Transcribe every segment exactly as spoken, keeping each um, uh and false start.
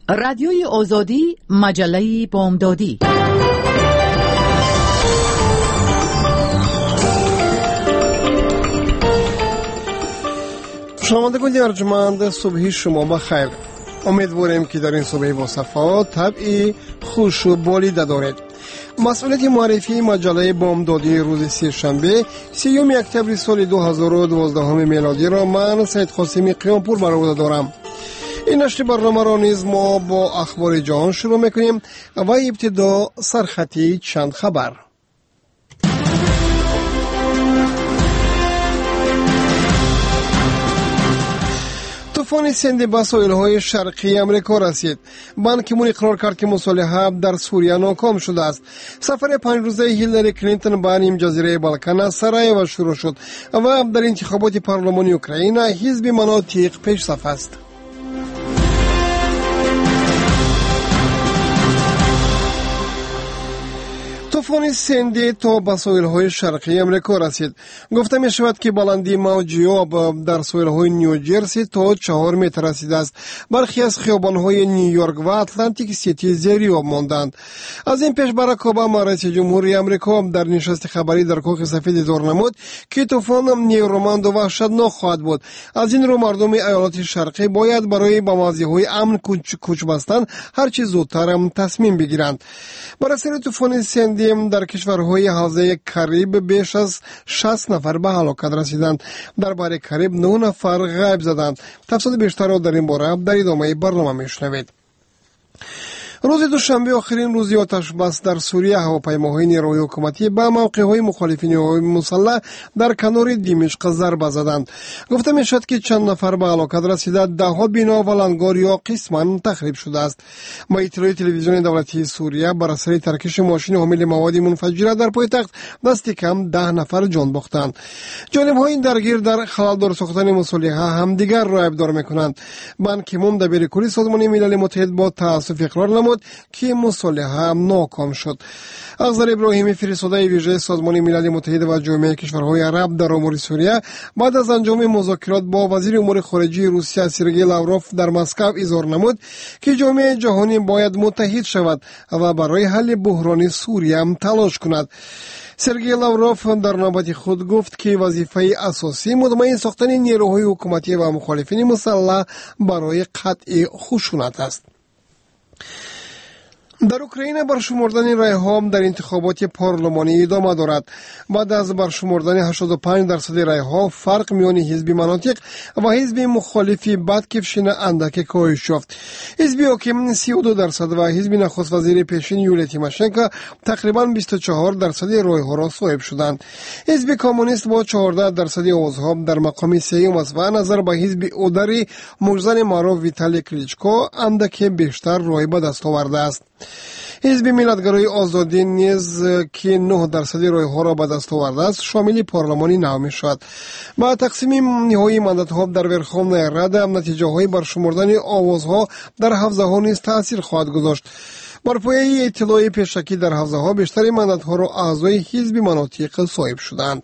رادیوی آزادی، مجله بامدادی. شنوندگان ارجمند، صبحی شما بخیر. امیدواریم که در این صبح با صفا، طبعی خوش و بالیده دارید. مسئولیت معرفی مجله بامدادی روز سه‌شنبه سیوم اکتبر سال دو هزار و دوازده میلادی را من سید قاسمی قیامپور برآورده دارم. این نشر برنامه را نیز ما با اخبار جهان شروع میکنیم و ابتدا سرخطی چند خبر. طوفان سندی به ساحل‌های شرقی امریکا رسید. بان کی مون اقرار کرد که مصالحه در سوریه ناکام شده است. سفر پنج روزه هیلاری کلینتون به این جزیره بالکان از سرایو شروع شد و در انتخابات پارلمانی اوکراین حزب مناطق پیش صف است. طوفان سندی تا به ساحل‌های شرقی امریکا رسید. گفته می شود که بلندی موج آب در ساحل‌های نیوجرسی تا چهار متر رسیده است. برخی از خیابان‌های نیویورک و اتلانتیک سیتی زیر آب ماندند. از این پیش باراک اوباما رئیس جمهوری امریکا در نشست خبری در کاخ سفید اظهار نمود که طوفان نیرومند و وحشتناک خواهد بود. از این رو مردم ایالات شرقی باید برای به موضع‌های امن کوچ بستن هر چه زودتر تصمیم بگیرند. بر اثر طوفان سندی در کشورهای حوزه کریب بیش از شصت نفر به هلاکت رسیدند. در باره کریب نه نفر غیب زدند. تفصیل بیشتر را در این باره در ادامه برنامه میشنوید. روز دوشنبه آخرین روزی آتش بس در سوریه هواپیماهای نیروی حکومتی به موقع‌های مخالفین مسلح در کنار دمشق ضربه زدند. گفته میشد که چند نفر به هلاکت رسیده، دهها بنا و لنگار یا قسما تخریب شده است. با اطلاع تلویزیون دولتی سوریه بر اثر ترکش ماشین حامل مواد منفجره در پایتخت دست کم ده نفر جان باختند. جانب‌های درگیر در خلال‌دار ساختن مصالحه همدیگر را ابدار می‌کنند. بان کی مون دبیر کلی سازمان ملل متحد با تأسف اقرار نمود که مصالحه ناکام شد. اخضر ابراهیمی فرستاده ویژه سازمان ملل متحد و جامعه کشورهای عرب در امور سوریه بعد از انجام مذاکرات با وزیر امور خارجه روسیه سرگئی لاوروف در مسکو اظهار نمود که جامعه جهانی باید متحد شود و برای حل بحران سوریه هم تلاش کند. سرگئی لاوروف در نوبت خود گفت که وظیفه اساسی مطمئن ساختن نیروهای حکومتی و مخالفین مسلح برای قطع خشونت است. در اوکراین برشمردن رای‌ها در انتخابات پارلمانی ادامه دارد. بعد از برشمردن هشتاد و پنج درصد رای‌ها فرق میان حزب مناطق و حزب مخالفی بدکفشین اندک کاهش یافت. حزب حاکم سی و دو درصد و حزب نخست وزیر پیشین یولیا تیماشنکو تقریباً بیست و چهار درصد رای‌ها را صاحب شدند. حزب کمونیست با چهارده درصد آوازها در مقام سوم است و نظر به حزب اودری مجزن معروف ویتالی کلیچکو اندک بیشتر رای به دست آورده است. حزب ملت‌گرای آزادی نیز که نه درصد رای‌ها را به دست آورده است شامل پارلمانی نو می‌شود. با تقسیم نهایی ماندات‌ها در ورخوان رد نتیجه‌های برشمردن آوازها در حوزه‌ها نیز تأثیر خواهد گذاشت. بر پایه اطلاع پیشکی در حوزه‌ها بیشتر ماندات‌ها را اعضای حزب مناطق صاحب شدند.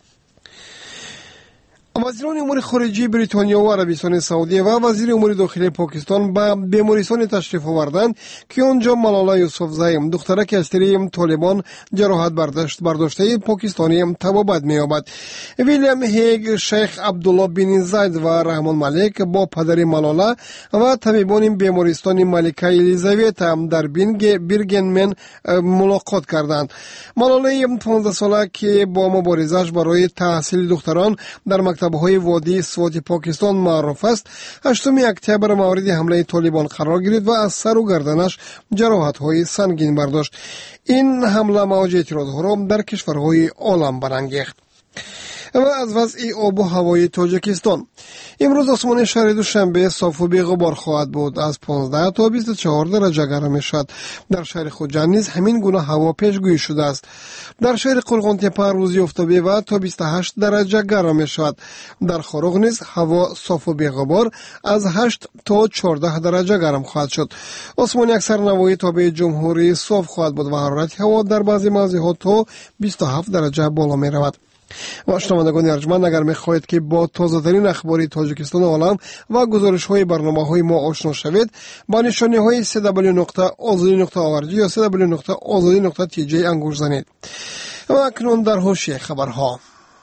وزیران امور خارجه بریتانیا و عربستان سعودی و وزیر امور داخلی پاکستان به بیمارستان تشریف آوردند که آنجا ملالا یوسفزئی دخترک اسیری طالبان جراحت برداشت برداشته پاکستانی طبابت می‌یابد. ویلیام هیگ، شیخ عبدالله بن زاید و رحمان ملک با پدر ملالا و طبیبان بیمارستان ملکه الیزابت در بیرگنمن ملاقات کردند. ملالا پانزده ساله که با مبارزش برای تحصیل دختران در مکتب های وادی سوات پاکستان معروف است، هشتم اکتبر مورد حمله طالبان قرار گرفت و از سر و گردنش جراحت های سنگین برداشت. این حمله موج اعتراض ها را در کشورهای عالم برانگیخت. و از وضع آب و هوای تاجیکستان. امروز آسمان شهر دوشنبه صاف و بی غبار خواهد بود. از پانزده تا بیست و چهار درجه گرم میشد. در شهر خوجند نیز همین گونه هوا پیشگویی شده است. در شهر قلقان تپه روزی آفتابی و تا بیست و هشت درجه گرم میشد. در خاروغ نیز هوا صاف و بی غبار از هشت تا چهارده درجه گرم خواهد شد. آسمان اکثر نواحی تابع جمهوری صاف خواهد بود و حرارت هوا در بعضی موضعات تا بیست و هفت درجه بالا می رود. و شنوندگان ارجمند، اگر می‌خواهید که با تازه‌ترین اخبار تاجیکستان و عالم و گزارش‌های برنامه‌های ما آشنا شوید، با نشانه‌های سی دبلیو نقطه آزادی نقطه او ار جی یا سی دبلیو نقطه آزادی نقطه تی جی انگوش زنید. و اکنون در حوشی خبرها.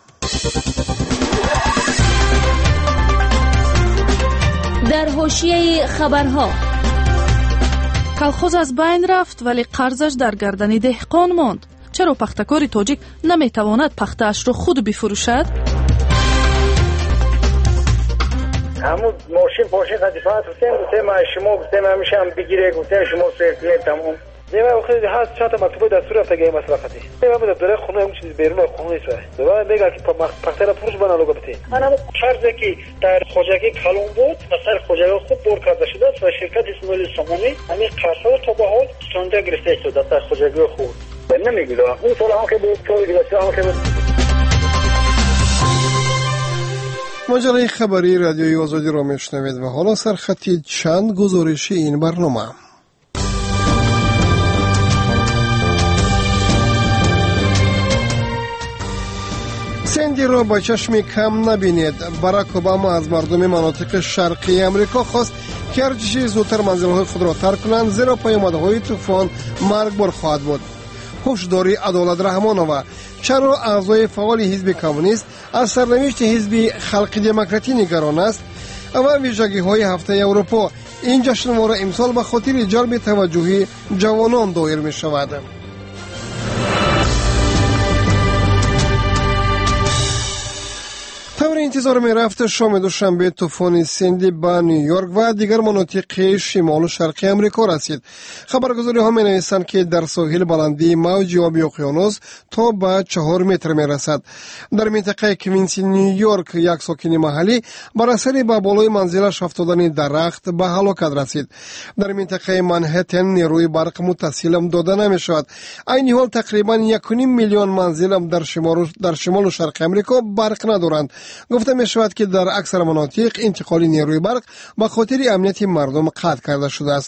در حوشیه خبرها: کلخوز از بین رفت ولی قرضش در گردن دهقان ماند. چرا پختکار تاجیک نمیتواند پخته‌اش را خود بفروشد؟ همون ماشین پاشین قدیفات گفتیم گفتیم شما گفتیم همیشه هم بگیره گفتیم شما سرکلیم تمام دیگه وقتی هست چند تا مکتوب دستور رفته گیم مصرفاتی دیگه بود داره خونه همون چیز بیرون خونه نیست دوباره میگه که پختر فروش بنا لوگو بده انا فرض که در خوجاکی کلون بود مثلا خوجاکی خوب بر کرده شده و شرکت اسماعیل سامانی همین قرضا تو به حال چنده گرفته شده در خوجاکی خوب نمیگیره اون طول هم که بود طول گرفته هم که بود. مجله خبری رادیوی آزادی را میشنوید و حالا سرخطی چند گزارش این برنامه. سندی را با چشم کم نبینید. باراک اوباما از مردم مناطق شرقی امریکا خواست که هر چیزی زودتر منزل‌های خود را ترک کنند زیرا پیامدهای طوفان مرگبار خواهد بود. هشداری عدالت رحمانووا چرا اعضای فعال حزب کمونیست از سرنوشت حزب خلق دموکراتی نگران است و ویژگی‌های هفته اروپا. این جشنواره امسال به خاطر جلب توجه جوانان دایر می‌شود. طور انتظار می رفت شام دوشنبه طوفان سندی به نیویورک و دیگر مناطق شمال و شرقی امریکا رسید. خبرگزاری ها می نویسند که در ساحل بلندی موج آبی اقیانوس تا به چهار متر می رسد. در منطقه کوینسی نیویورک یک ساکن محلی بر اثر به بالای منزلش افتادن درخت به هلاکت رسید. در منطقه منهتن نیروی برق متصل داده نمی شود. این حال تقریبا یک و نیم میلیون منزل در شمال در شمال و شرق امریکا برق ندارند. گفته می شود که در اکثر مناطق انتقال نیروی برق به خاطر امنیت مردم قطع کرده شده است.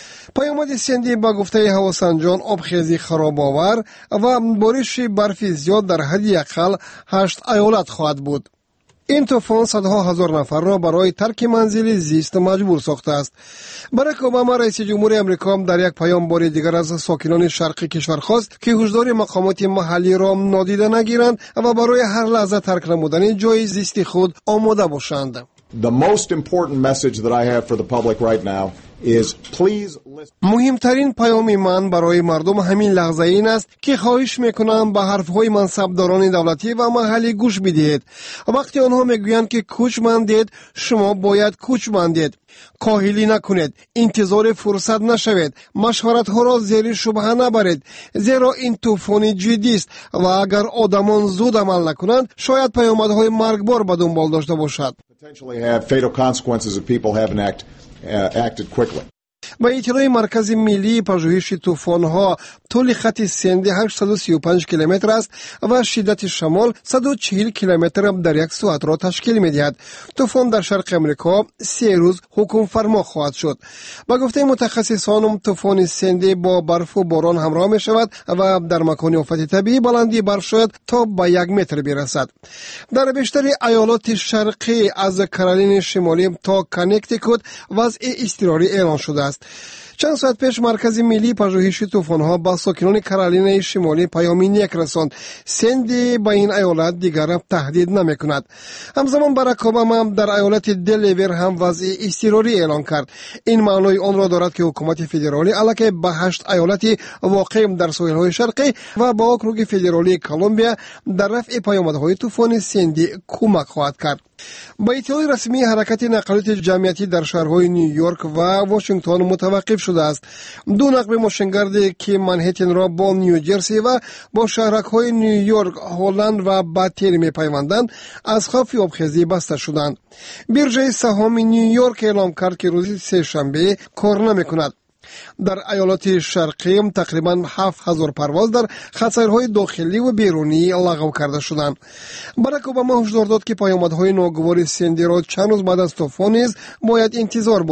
پیامد سندی با گفته هواسنجان آبخیزی خراب‌آور و بارش برف زیاد در حد اقل هشت ایالت خواهد بود. این طوفان صدها هزار نفر را برای ترک منزل زیست مجبور ساخته است. باراک اوباما رئیس جمهور امریکا در یک پیام بار دیگر از ساکنان شرقی کشور خواست که هشدار مقامات محلی را نادیده نگیرند و برای هر لحظه ترک نمودن جای زیست خود آماده باشند. The most important message that I have for the public right now is please listen. مهمترین پیام من برای مردم همین لحظه این است که خواهش میکنم به حرفهای منصبداران دولتی و محلی گوش بدهید. وقتی آنها میگویند که کوچ بندید، شما باید کوچ بندید. کاهلی نکنید، انتظار فرصت نشوید، مشورت ها را زیر شبهه نبرید، زیرا این طوفان جدی است و اگر آدمان زود عمل نکنند شاید پیامدهای مرگبار به دنبال داشته باشد. Potentially have fatal consequences if people haven't act, uh, acted quickly. با اطلاع مرکز ملی پژوهش طوفان‌ها طول خط سندی هشتصد و سی و پنج کیلومتر است و شدت شمال صد و چهل کیلومتر در یک ساعت را تشکیل می‌دهد. طوفان در شرق امریکا سه روز حکم فرما خواهد شد. با گفته متخصصان طوفان سندی با برف و باران همراه می‌شود و در مکان آفت طبیعی بلندی برف شاید تا به یک متر برسد. در بیشتر ایالات شرقی از کارولین شمالی تا کانکتیکوت وضع اضطراری اعلان شده است. چند ساعت پیش مرکز ملی پژوهش طوفان‌ها با ساکنان کارولین شمالی پیامی نیک رساند. سندی با این ایالت دیگر تهدید نمی‌کند. همزمان باراک اوباما در ایالت دلویر هم وضع اضطراری اعلان کرد. این معنای آن را دارد که حکومت فدرالی علاوه بر هشت ایالت واقع در ساحل‌های شرقی و با اوکروگ فدرالی کلمبیا در رفع پیامدهای طوفان سندی کمک خواهد کرد. با اطلاع رسمی حرکت نقلیات جمعیتی در شهرهای نیویورک و واشنگتن متوقف شده است. دو نقل ماشین‌گرد که منهتن را با نیوجرسی و با شهرک‌های نیویورک، هلند و باتر می‌پیوندند از خوف آبخیزی بسته شدند. بیرژه سهام نیویورک اعلام کرد که روز سه‌شنبه کار نمی‌کند. در ایالات شرقی تقریبا هفت هزار پرواز در خطرهای داخلی و بیرونی لغو کرده شدند. باراک اوباما هشدار داد که پیامدهای ناگوار سندی را چند روز بعد از طوفان نیز باید انتظار بود.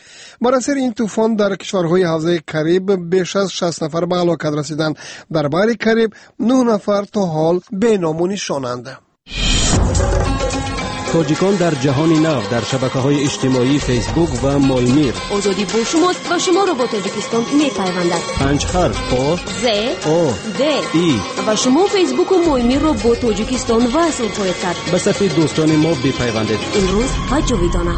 بر اثر این طوفان در کشورهای حوزه کریب بیش از شصت نفر به هلاکت رسیدند. در بحر کریب نه نفر تا حال بی نام و نشانند. تاجیکان در جهان نو در شبکه‌های اجتماعی فیسبوک و مولمیر. آزادی با شماست و شما را با تاجیکستان می‌پیوندد. پنج حرف آ ز او د ای و شما فیسبوک و مولمیر را با تاجیکستان وصل خواهید کرد. به صفحه دوستان ما بپیوندید. امروز و جاویدانه.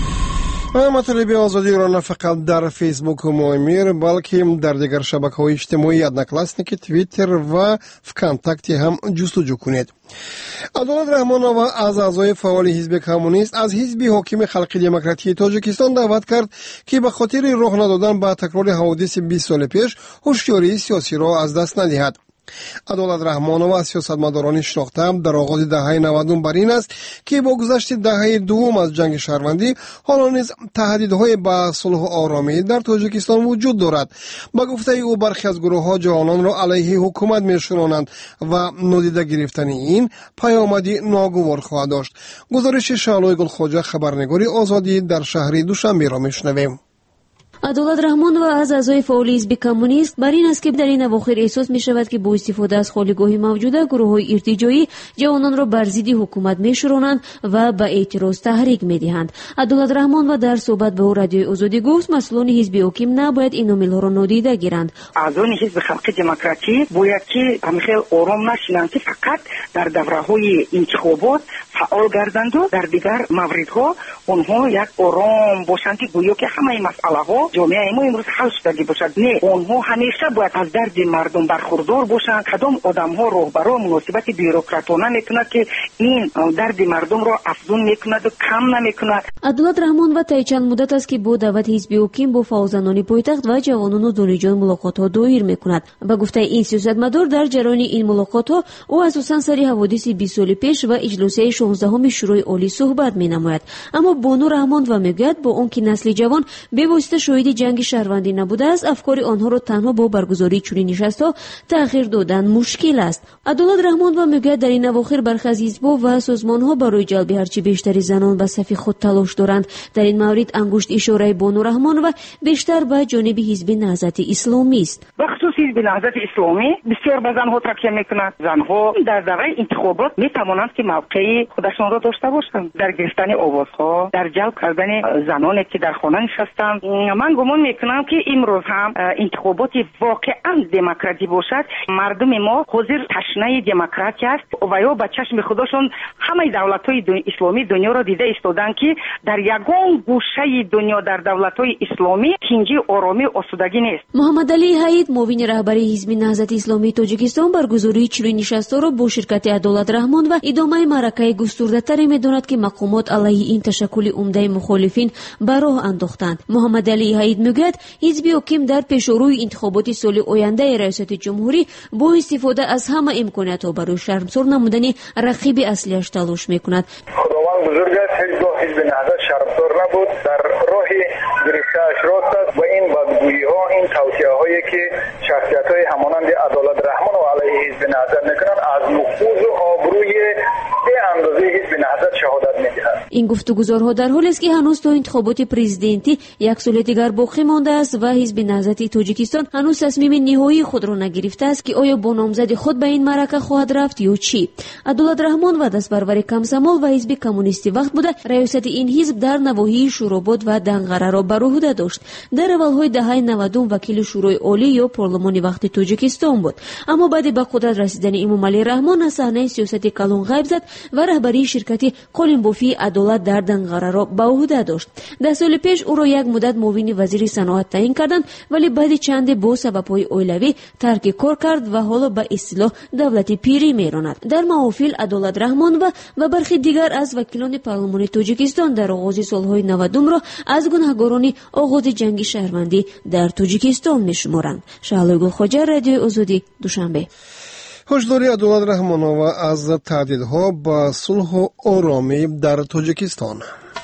مطالب آزادی را نه فقط در فیسبوک و مولمیر بلکه در دیگر شبکه‌های اجتماعی ادناکلاسنیک، توییتر و فکانتاکتی هم جستجو کنید. عدالت رحمانова از اعضای فعال حزب کمونیست از حزب حاکم خلق دموکراتی تاجیکستان دعوت کرد که به خاطر رخ ندادن به تکرار حوادث بیست سال پیش هوشیاری سیاسی را از دست ندهد. عدالت رحمانова سیاستمداران شناخته در آغاز دهه نود بر این است که با گذشت دهه دوم از جنگ شهروندی حالا نیز تهدیدهای به صلح و آرامی در تاجیکستان وجود دارد. با گفته او برخی از گروه‌ها جوانان را علیه حکومت می‌شورانند و نادیده گرفتن این پیامدی ناگوار خواهد داشت. گزارش شعلای گلخواجه خبرنگاری آزادی در شهر دوشنبه را می‌شنویم. عدالت رحمان و از اعضای فعال حزب کمونیست بر این است که در این اواخر احساس می شود که با استفاده از خالیگاهی موجوده گروه‌های ارتجاعی جوانان را بر ضد حکومت می‌شورانند و به اعتراض تحریک می‌دهند. عدالت رحمان و در صحبت با رادیوی آزادی گفت مسئولان حزب حاکم نباید این عامل‌ها را نادیده گیرند. اعضای حزب خلق دموکراتی باید که همخیل آرام نشینند که فقط در دوره‌های انتخابات فعال گردند و در دیگر موردها آنها یک آرام باشند که گویا که همه مسئله‌ها جامعه ما امروز حل شده باشد. نه، آنها همیشه باید از درد مردم برخوردار باشند. کدام آدم‌ها راهبران مناسبت بیروکراتانه میکنند که این درد مردم را افزون میکند و کم نمیکند. عدالت رحمان و طی چند مدت است که با دعوت حزب حاکم با فعالزنان پایتخت و جوانان و دانشجویان ملاقات‌ها دایر میکند. با گفته این سیاستمدار در جریان این ملاقات‌ها او اساساً سری حوادث بیست سال پیش و اجلاس شانزدهم شورای عالی صحبت مینماید. اما بانو رحمان و میگوید با آنکه نسل جوان به واسطه شاهد جنگ شهروندی نبوده است، افکار آنها را تنها با برگزاری چنین نشست‌ها تأخیر دادن مشکل است. عدالت رحمان و میگوید در این اواخر برخی از حزب‌ها و سازمان‌ها برای جلب هرچی بیشتری زنان به صف خود تلاش دارند. در این مورد انگشت اشاره بانو رحمان و بیشتر به جانب حزب نهضت اسلامی است. بخصوص حزب نهضت اسلامی بسیار به زنها تکیه می‌کند. زنها در دوره انتخابات می‌توانند که موقع خودشان را داشته باشند در گرفتن آوازها، در جلب کردن زنانی که در خانه نشستند. من گمان میکنم که امروز هم انتخابات واقعا دموکراتی باشد. مردم ما حاضر تشنه دموکراسی است و یا به چشم خودشون همه دولت‌های اسلامی دنیا را دیده ایستادند که در یگان گوشه دنیا در دولت‌های اسلامی کنجی آرامی و آسودگی نیست. محمد علی حید معاون رهبری حزب نهضت اسلامی تاجیکستان برگزاری چنین نشست‌ها را با شرکت عدالت رحمان و ادامه معرکه گسترده‌تری می‌داند که مقامات علیه این تشکل عمده مخالفین به راه انداختند. محمد علی حید میگوید حزب حاکم در پیشروی انتخابات سال آینده ریاست جمهوری با استفاده از همه امکانات‌ها برای شرمسار نمودن رقیب اصلیش تلاش میکند. خداوند بزرگ است، هیچگاه حزب نهضت شرمسار نبود، در راه گرفته‌اش راست است و این بدگویی‌ها، این توصیه‌هایی که شخصیت‌های همانند عدالت رحمان و علیه حزب نهضت میکنند از نفوذ و آبروی به اندازه حزب نهضت شهادت میدهند. این گفتگوزارها در حالی است که هنوز تا انتخابات پرزیدنتی یک سال دیگر باقی مانده است و حزب نهضت تاجیکستان هنوز تصمیم نهایی خود را نگرفته است که آیا با نامزد خود به این معرکه خواهد رفت یا چی. عدالت رحمان و دستبرور کمسمال و حزب کمونیستی وقت بوده ریاست این حزب در نواحی شوراباد و دنقره را بر عهده داشت. در اولهای دهه نود وکیل شورای عالی یا پارلمان وقت تاجیکستان بود، اما بعد به قدرت رسیدن امام علی رحمان از صحنه سیاست کلان غیب زد و رهبری شرکت قالینبافی عدالت در دنقره را به عهده داشت. ده سال پیش او را یک مدت معاون وزیر صنعت تعیین کردند، ولی بعد چند با سبب‌های اولیوی ترک کار کرد و حالا به اصطلاح دولت پیری میراند. در محافل عدالت رحمان و و برخی دیگر از وکیلان پارلمان تاجیکستان در آغاز سالهای نود را از گناهکاران آغاز جنگ شهروندی در تاجیکستان میشمارند. شعلای گلخواجه، رادیوی آزادی، دوشنبه. هشداری عدالت رحمانова از تهدیدها به صلح و آرامی در تاجیکستان.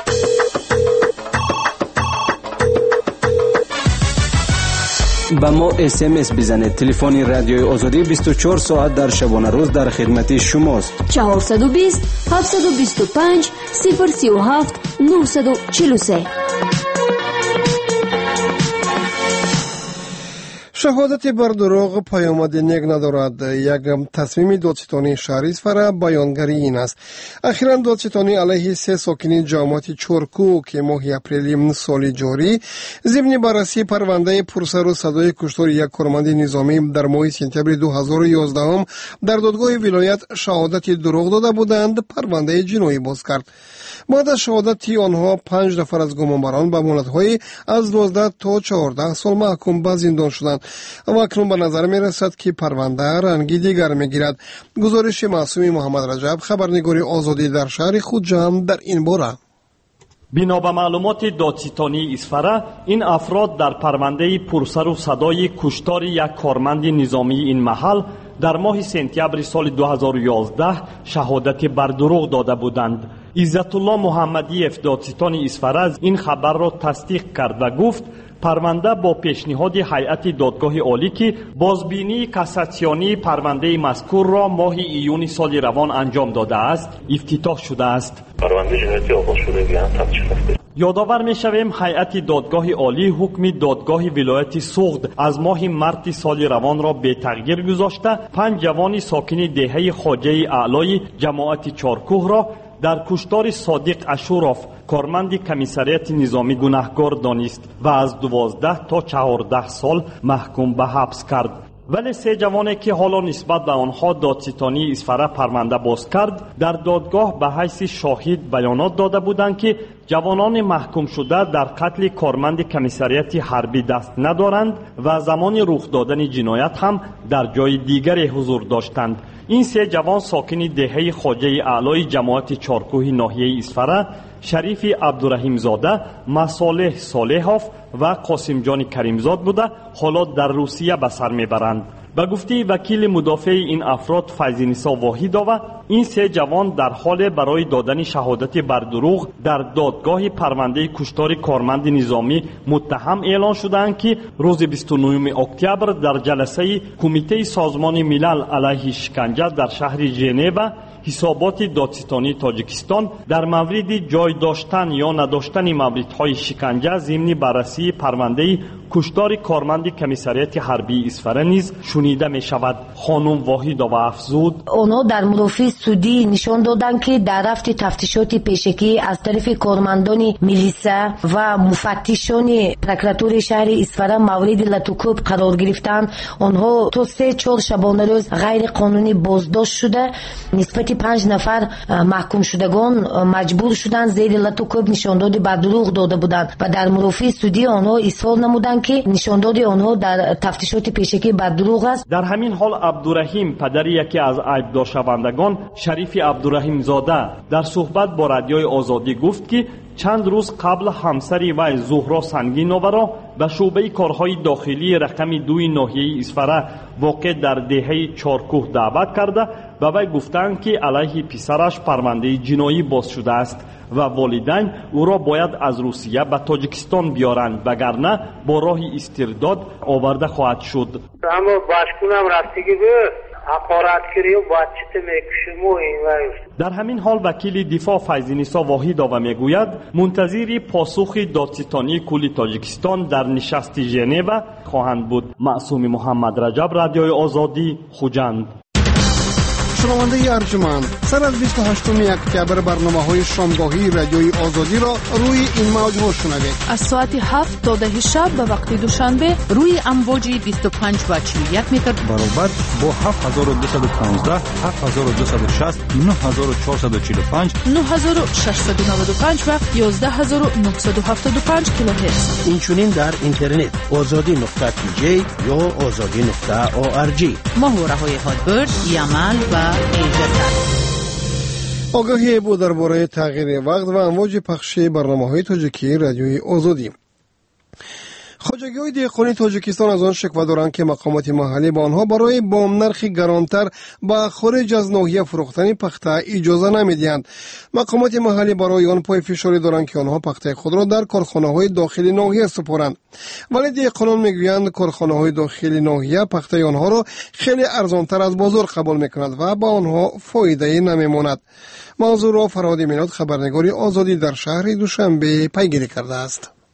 با ما اس ام اس بزنید. تلفن رادیوی آزادی بیست و چهار ساعت در شبانه روز در خدمت شماست. چهارصد و بیست هفتصد و بیست و پنج صفر سی و هفت نهصد و چهل و سه. شهادت بر دروغ پیامد نیک ندارد. یک تصمیم دادستانی شهر اصفهان بیانگری این است. اخیراً دادستانی علیه سه ساکن جامعه چورکو که ماه اپریل سال جاری ضمن بررسی پرونده پرسر و صدای کشتار یک کارمند نظامی در ماه سپتامبر دو هزار و یازده در دادگاه ولایت شهادت دروغ داده بودند، پرونده جنایی باز کرد. بعد از شهادت آنها پنج نفر از گمانبران به مهلت‌های از دوازده تا چهارده سال محکوم به زندان شدند و اکنون به نظر می رسد که پرونده رنگی دیگر می گیرد. گزارش معصومی محمد رجب، خبرنگار آزادی در شهر خوجند در این باره. بنا به معلومات دادستانی اصفهان، این افراد در پرونده پرسر و صدای کشتار یک کارمند نظامی این محل در ماه سپتامبر سال دو هزار و یازده شهادت بر دروغ داده بودند. عزت الله محمدیف دادستان اصفهان این خبر را تصدیق کرد و گفت پرونده با پیشنهاد هیئت دادگاه عالی که بازبینی کاساسیونی پرونده مذکور را ماه ایون سال روان انجام داده است افتتاح شده است. پرونده جنایتی آغاز شده بیان تفتیش رفته. یادآور می‌شویم هیئت دادگاه عالی حکم دادگاه ولایت سوغد از ماه مارس سال روان را به تغییر گذاشته پنج جوان ساکن دهه خواجه اعلای جماعت چارکوه را در کشتار صادق اشوراف کارمند کمیسریت نظامی گناهکار دانست و از دوازده تا چهارده سال محکوم به حبس کرد. ولی سه جوانی که حالا نسبت به آنها دادستانی اصفهان پرونده باز کرد در دادگاه به حیث شاهد بیانات داده بودند که جوانان محکوم شده در قتل کارمند کمیسریت حربی دست ندارند و زمان رخ دادن جنایت هم در جای دیگری حضور داشتند. این سه جوان ساکن دهه خواجه اعلای جماعت چارکوه ناحیه اصفهان شریف عبدالرحیم زاده، مصالح صالحوف و قاسم جان کریمزاد بوده حالا در روسیه به سر میبرند. به گفته وکیل مدافع این افراد فیض‌نسا واحدова این سه جوان در حال برای دادن شهادت بر دروغ در دادگاه پرونده کشتار کارمند نظامی متهم اعلان شدند که روز بیست و نهم اکتبر در جلسه کمیته سازمان ملل علیه شکنجه در شهر ژنو حسابات دادستانی تاجیکستان در مورد جای داشتن یا نداشتن موردهای شکنجه ضمن بررسی پرونده کشتار کارمند کمیسریت حربی اصفهان نیز شنیده می شود. خانم واحدова افزود آنها در مرافع سودی نشان دادند که در رفت تفتیشات پیشکی از طرف کارمندان میلیسا و مفتشان پروکراتور شهر اصفهان مورد لطوکوب قرار گرفتند. آنها تا سه چهار شبانه روز غیر قانونی بازداشت شده. نسبت پنج نفر محکوم شدگان مجبور شدند زیر لطوکوب نشانداد بر دروغ داده بودند و در مرافع سودی آنها اصرار نمودند که نشانداد آنها در تفتیشات پیشکی بر دروغ است. در همین حال عبدالرحیم پدر یکی از عیبدار شوندگان شریف عبدالرحیم زاده در صحبت با رادیوی آزادی گفت که چند روز قبل همسری وی زهرا سنگین‌آور را به شعبه کارهای داخلی رقم دوی ناحیه اصفهان واقع در دهه چارکوه دعوت کرده و وی گفتند که علیه پسرش پرونده جنایی باز شده است و والدین او را باید از روسیه به تاجیکستان بیارند وگرنه با راه استرداد آورده خواهد شد. اما باشکنم رفتگی به اقارتگیری و بچت میکشم و این ویست. در همین حال وکیل دفاع فیض‌نسا واحدова میگوید منتظر پاسخ دادستانی کل تاجیکستان در نشست ژنو خواهند بود. معصوم محمد رجب، رادیوی آزادی، خوجند. شنونده ارجمند، سر از بیست و هشتم اکتبر برنامه‌های شامگاهی رادیوی آزادی را روی این موج شنوید. از ساعت هفت تا ده شب به وقت دوشنبه روی امواج بیست و پنج و چهل و یک متر برابر با هفت هزار و دویست و پانزده، هفت هزار و دویست و شصت، نه هزار و چهارصد و چهل و پنج، نه هزار و ششصد و نود و پنج و یازده هزار و نهصد و هفتاد و پنج کیلوهرتز. این چنین در اینترنت آزادی نقطه تی جی یا آزادی نقطه او ار جی. ماهواره‌های هادبرد، یمل و آگاهی بود درباره تغییر وقت و امواج پخش برنامه‌های تاجیکی رادیوی آزادی. خواجگی‌های دهقانی تاجیکستان از آن شکوه دارند که مقامات محلی با آنها برای بام نرخ گرانتر به خارج از ناحیه فروختن پخته اجازه نمیدهند. مقامات محلی برای آن پای فشاری دارند که آنها پخته خود را در کارخانه‌های داخلی ناحیه سپارند. ولی دهقانان میگویند کارخانه‌های داخلی ناحیه پخته آنها را خیلی ارزانتر از بازار قبول می‌کند و با آنها فایده نمی‌ماند. موضوع را فرهاد میناد، خبرنگار آزادی در شهر دوشنبه پیگیری کرده است.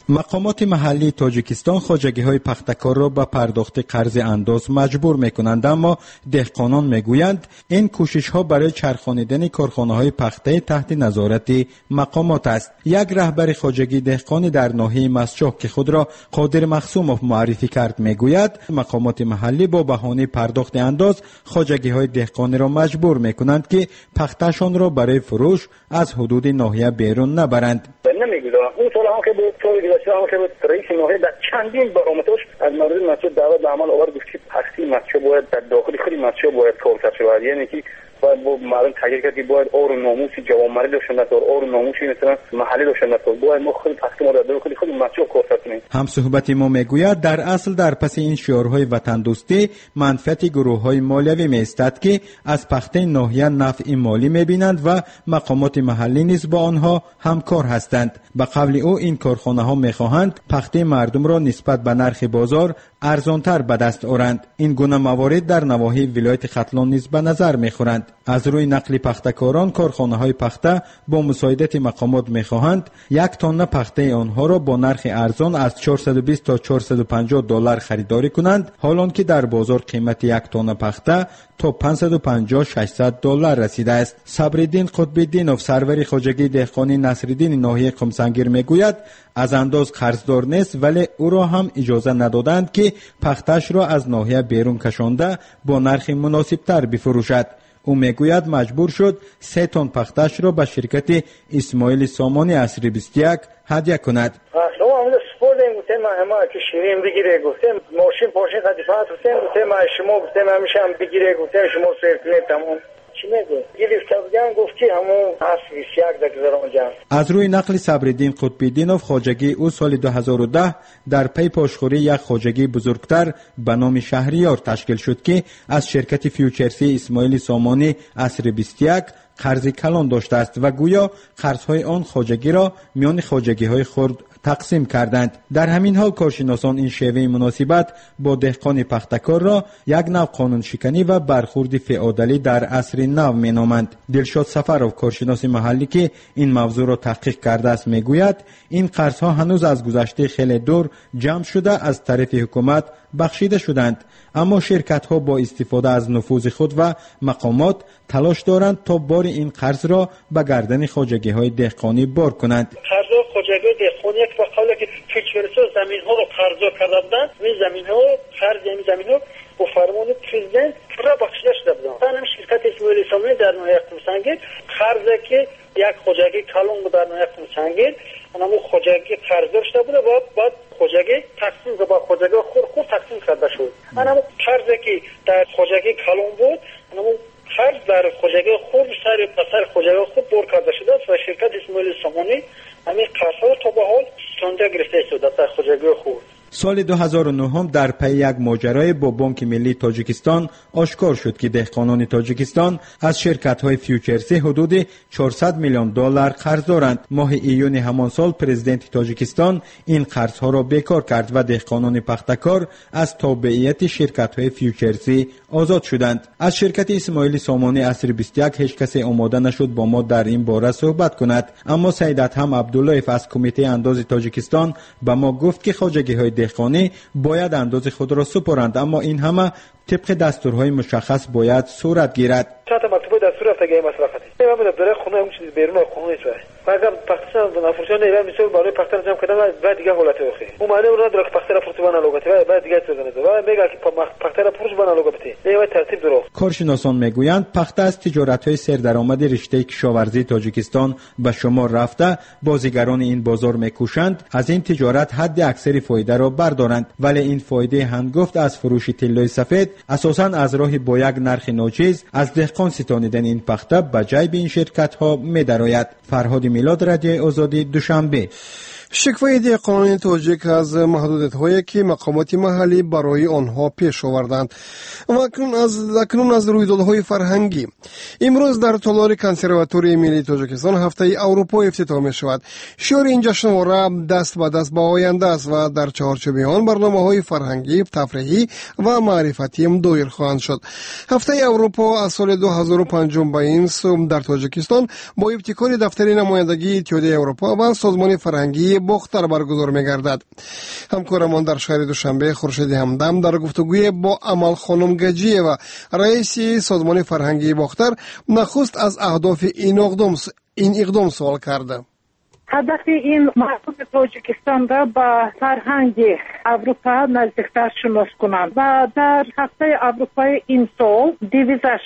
مقامات محلی تاجیکستان خواجگی‌های پختکار را به پرداخت قرض انداز مجبور می‌کنند، اما دهقانان می‌گویند این کوشش‌ها برای چرخانیدن کارخانه‌های پخته تحت نظارت مقامات است. یک رهبر خواجگی دهقانی در ناحیه مسجاق که خود را قادر مخصوموف معرفی کرد می‌گوید مقامات محلی با بهانه پرداخت انداز خواجگی‌های دهقانی را مجبور می‌کنند که پخته‌شان را برای فروش از حدود ناحیه بیرون نبرند. نمیگذارم اون سال هم که بود سال گذشته هم که بود رئیس ناحیه در چندین برآمدش از مورد مسجد دعوت به عمل آورد، گفت که پختی مسجد باید در داخل خود مسجد باید کار کرد شود، یعنی که باید با مردم تغییر کرد که باید اور و ناموس جوانمردی داشته نتور اور و ناموس مثلا محلی داشته نتور باید ما خود پختی ما در داخل خود مسجد کار کنیم. هم صحبت ما میگوید در اصل در پس این شعارهای وطن دوستی منفعت گروه‌های مالیوی می‌ایستد که از پخته ناحیه نفع مالی می‌بینند و مقامات محلی نیز با آنها همکار هستند. به قول او این کارخانه‌ها می‌خواهند پخته مردم را نسبت به نرخ بازار ارزانتر به دست آورند. این گونه موارد در نواحی ولایت ختلان نیز به نظر می‌خورند. از روی نقل پختکاران کارخانه‌های پخته با مساعدت مقامات می‌خواهند یک تن پخته آنها را با نرخ ارزان از چهارصد و بیست تا چهارصد و پنجاه دلار خریداری کنند، حالان که در بازار قیمت یک تن پخته تا پانصد و پنجاه تا ششصد دلار رسیده است. صبرالدین قطب‌الدینوف سرور خواجگی دهقانی نصرالدین ناحیه قمسنگیر میگوید از انداز قرضدار نیست، ولی او را هم اجازه ندادند که پختش را از ناحیه بیرون کشانده با نرخ مناسبتر بفروشد. او میگوید مجبور شد سه تن پختش را به شرکت اسماعیل سامانی عصر بیست و یک هدیه کند. شما همون سپورت این گفتم ما که شیرین بگیره گفتم ماشین پاشین قدیفات گفتم گفتم شما گفتم همیشه هم بگیره گفتم شما سرکلت تمام چی میگه گرفت بودن گفتی همون عصر بیست و یک در اونجا. از روی نقل صبرالدین قطب‌الدینوف خواجگی او سال دو هزار و ده در پی پاشخوری یک خواجگی بزرگتر به نام شهریار تشکیل شد که از شرکت فیوچرسی اسماعیل سامانی عصر بیست و یک قرض کلان داشته است و گویا قرضهای آن خواجگی را میان خواجگی‌های خرد تقسیم کردند. در همین حال کارشناسان این شیوه مناسبت با دهقان پختکار را یک نوع قانون شکنی و برخورد فئودالی در عصر نو مینامند. دلشاد سفرов کارشناس محلی که این موضوع را تحقیق کرده است میگوید این قرضها هنوز از گذشته خیلی دور جمع شده از طرف حکومت بخشیده شدند، اما شرکت ها با استفاده از نفوذ خود و مقامات تلاش دارند تا بار این قرض را به گردن خواجگی های دهقانی بار کنند. قرض خواجگی دهقانی یک بقوله که فیچرسو زمین ها رو قرض کردند، این زمین ها قرض این زمین ها با فرمان پرزیدنت را بخشیده شده بودند. همین شرکت اسماعیل سامانی در ناحیه قمسنگیر قرضی که یک خواجگی کلان بود در ناحیه قمسنگیر اما خواجگی قرض داشته بوده و بعد خواجگی تقسیم که با خواجگی خود خود تقسیم کرده شد. اما قرضی که در خواجگی کلان بود اما قرض در خواجگی خود سر پسر خواجگی خود بار کرده شده و شرکت اسماعیل سامانی همین قرض را تا به حال سانده گرفته شده در خواجگی خود. سال دو هزار و نه در پی یک ماجرای با بانک ملی تاجیکستان آشکار شد که دهقانان تاجیکستان از شرکت‌های فیوچرسی حدود چهارصد میلیون دلار قرض دارند. ماه ایون همان سال پرزیدنت تاجیکستان این قرض‌ها را بیکار کرد و دهقانان پختکار از تابعیت شرکت‌های فیوچرسی آزاد شدند. از شرکت اسماعیل سامانی عصر بیست و یک هیچ کسی آماده نشد با ما در این باره صحبت کند، اما سید ادهم عبداللهیف از کمیته انداز تاجیکستان به ما گفت که خواجگی‌های دهقانی باید انداز خود را سپارند، اما این همه طبق دستورهای مشخص باید صورت گیرد. چند تا مکتوب دستور رفته گیم مصرفاتی. من بود داره خونه اون چیز بیرون خونه نیست. مگر پاکستان نفروشان ایران میشه برای پاکستان جمع کردن و دیگه حالت اخی. اون معنی اون نداره که پاکستان فروش بنا لوگاتی و بعد دیگه چیز نمیده. و میگه که پاکستان فروش بنا لوگاتی. نه ترتیب درست. کارشناسان میگویند پخته از تجارت‌های سردرآمد رشته کشاورزی تاجیکستان به شمار رفته، بازیگران این بازار میکوشند از این تجارت حد اکثر فایده را بردارند، ولی این فایده هنگفت از فروش طلای سفید اساساً از راه با یک نرخ ناچیز از دهقان ستانیدن این پخته به جیب این شرکت ها می درآید. فرهاد میلاد، رادیو آزادی، دوشنبه. شکوه دهقانان تاجیک از محدودیت‌هایی که مقامات محلی برای آنها پیش آوردند و اکنون از اکنون از رویدادهای فرهنگی. امروز در تالار کنسرواتوری ملی تاجیکستان هفته اروپا افتتاح می شود. شعار این جشنواره دست به دست با آینده است و در چهارچوب آن برنامه‌های فرهنگی، تفریحی و معرفتی هم دایر خواهند شد. هفته اروپا از سال دو هزار و پنج به این سو در تاجیکستان با ابتکار دفتر نمایندگی اتحادیه اروپا و سازمان فرهنگی فرهنگی باختر برگزار می‌گردد. همکارمان در شهر دوشنبه خورشید همدم در گفتگوی با امال خانم گجیه و رئیس سازمان فرهنگی باختر نخست از اهداف این اقدام این اقدام سوال کرده. هدف این مردم تاجیکستان را با فرهنگ اروپا نزدیکتر شناس کنند و در هفته اروپای این سال دیویزش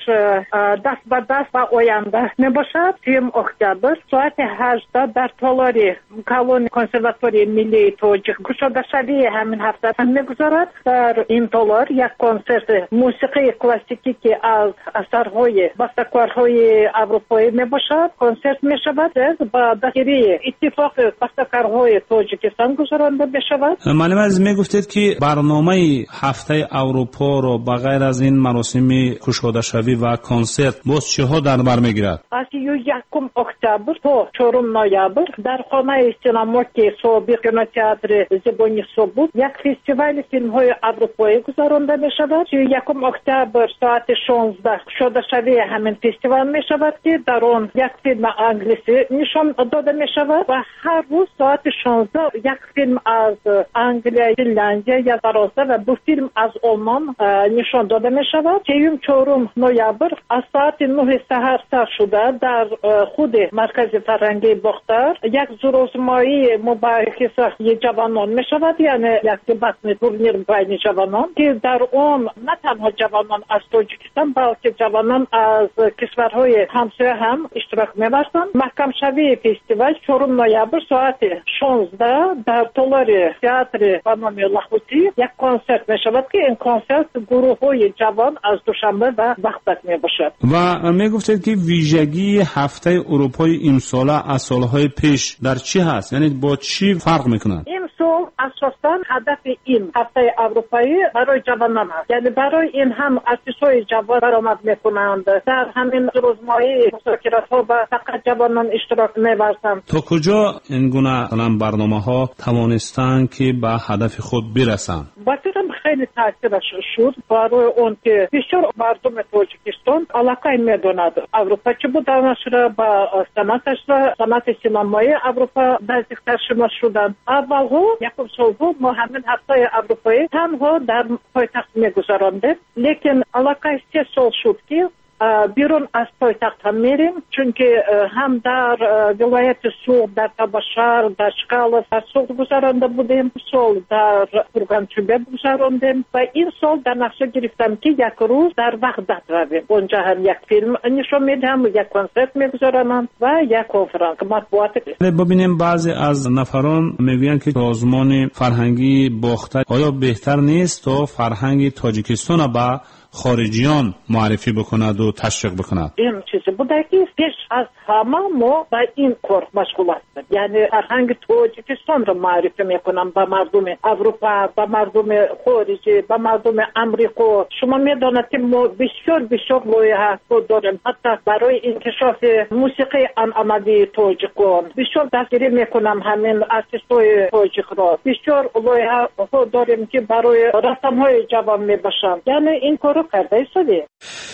دست به دست و آینده میباشد. سوم اکتبر ساعت هجده در تالار کالون کنسرواتوری ملی تاجیک گشوده شوی همین هفته میگذارد. در این تالار یک کنسرت موسیقی کلاسیکی که از اثرهای بسته‌کارهای اروپایی میباشد کنسرت میشود با دستگیری اتفاق بسته‌کارهای تاجیکستان گذرانده بشود. معلم عزیز میگفتید که برنامه هفته اروپا رو بغیر از این مراسم گشوده شوی و کنسرت باز چه ها در بر میگیرد؟ از یکم اکتبر تا چهارم نوامبر در خانه سینما که سابق کینوتئاتر زبانی بود یک فستیوال فیلم های اروپایی گذرانده میشود. یکم اکتبر ساعت شانزده گشوده شوی همین فستیوال میشود که در آن یک فیلم انگلیسی نشان داده میشود و هر روز ساعت شانزده یک فیلم از انگلیس، فنلاندیا یا فرانسه و دو فیلم از آلمان نشان داده می شود. سوم چهارم نوامبر از ساعت نه سحر سر شده در خود مرکز فرهنگی باختر یک روزنامه مباحثه جوانان می شود، یعنی یک بحث تورنیر بین جوانان که در آن نه تنها جوانان از تاجیکستان بلکه جوانان از کشورهای همسایه هم اشتراک می بردند. محکم شوی فستیوال چهارم نوامبر ساعت شانزده در تالار تئاتر بانام لاهوتی یک کنسرت می شود که این کنسرت گروه های جوان از دوشنبه و وقتک می باشد. و می گفتید که ویژگی هفته اروپای امساله از سالهای پیش در چی هست؟ یعنی با چی فرق میکنند؟ این سال اساساً هدف این هفته اروپایی برای جوانان است، یعنی برای این هم ارتیست‌های جوان برآمد میکنند. در همین روزنامه مذاکرات ها با فقط جوانان اشتراک می‌ورزند. تا کجا این گونه برنامه ها توانستند که به هدف خود برسند؟ بسیار خیلی تاثیرش شد برای اون که بسیار مردم تاجیکستان علاقه می‌دارند اروپا چه بود نشر با صنعتش را صنعت سینمایی اروپا نزدیکتر شناس شدند. اولها یکم سال بود ما همین هفته اروپایی تنها در پایتخت می‌گذراندیم، لیکن علاقه سه سال شد که بیرون از پایتخت هم میریم، چون که هم در ولایت سوق در تباشر در شکال در سوق گذرانده بودیم، سال در قرغانچوبه گذراندیم و این سال در نقشه گرفتم که یک روز در وحدت رویم. اونجا هم یک فیلم نشون میدم، یک کنسرت میگذارم و یک کنفرانس مطبوعات. ببینیم بعضی از نفران میگویند که سازمان فرهنگی باختر آیا بهتر نیست تا فرهنگ تاجیکستان با خارجیان معرفی بکند و تشویق بکند؟ این چیزی بوده که پیش از همه ما با این کار مشغول هستیم، یعنی فرهنگ تاجیکستان رو معرفی میکنم با مردم اروپا، با مردم خارجی، با مردم امریکا. شما میدانید که ما بسیار بسیار لایحه داریم، حتی برای انکشاف موسیقی عنعنوی تاجیکان بسیار دستگیری میکنم همین ارتیست‌های تاجیک را. بسیار لایحه داریم که برای رسم‌های جوان میباشن، یعنی این کار کرده شده.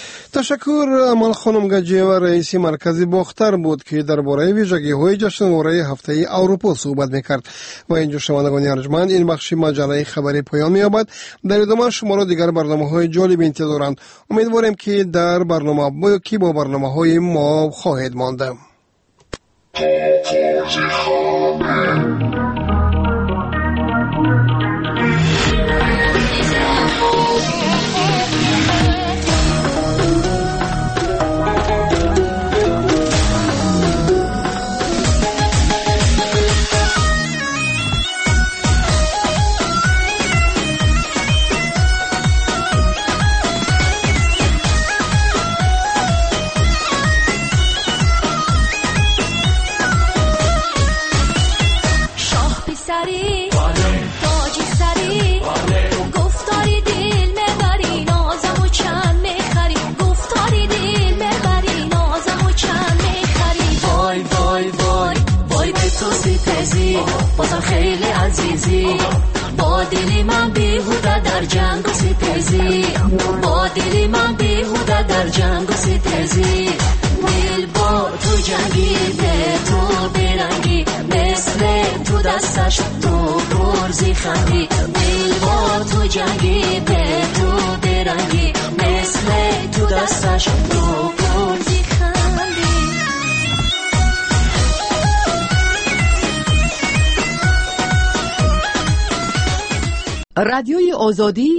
تشکر امال خانم گجیه و رئیس مرکز باختر بود که درباره ویژگی‌های جشنواره هفته اروپا صحبت می‌کرد. و اینجا شنوندگان ارجمند این بخش مجله خبری پایان می‌یابد. در ادامه شما را دیگر برنامه‌های جالب انتظارند. امیدواریم که در برنامه با کی با برنامه‌های ما خواهید ماند. بازم خیلی عزیزی با دلی من بیهوده در جنگ و ستیزی، با دلی من بیهوده در جنگ و ستیزی. دل با تو جنگیده تو برنگی مثل تو دست دستش تو برزی خندی دل با تو جنگی به تو برنگی مثل تو دستش تو برزی خندی. رادیوی آزادی